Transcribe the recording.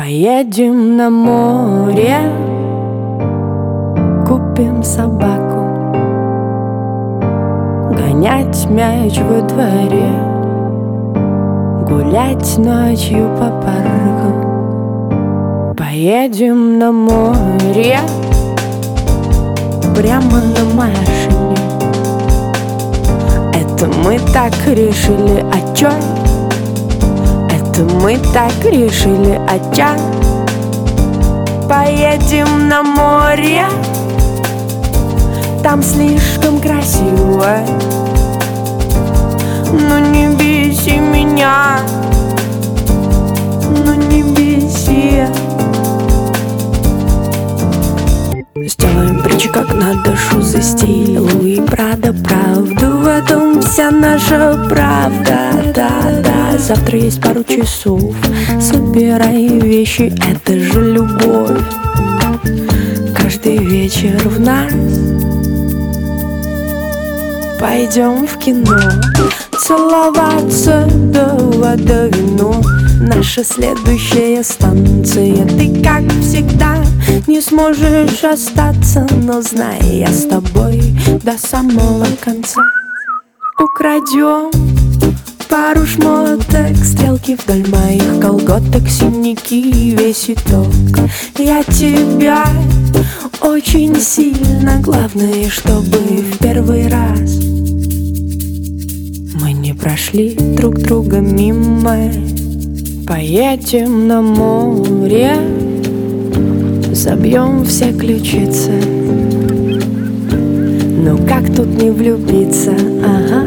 Поедем на море, купим собаку, гонять мяч во дворе, гулять ночью по парку. Поедем на море, прямо на машине. Это мы так решили, а чё? Это мы так решили, а чё? Поедем на море, там слишком красиво. Ну не беси меня, ну не беси. Сделаем притчи как надо, шузы стиль Луи Прада, правду в этом вся наша правда. Да, завтра есть пару часов, собирай вещи, это же любовь. Каждый вечер в нас пойдем в кино, целоваться до вино. Наша следующая станция. Ты, как всегда, не сможешь остаться, но знай, я с тобой до самого конца. Украдем пару шмоток, стрелки вдоль моих колготок, синяки, весь итог. Я тебя очень сильно, главное, чтобы в первый раз мы не прошли друг друга мимо. Поедем на море, забьем все ключицы. Ну как тут не влюбиться, ага.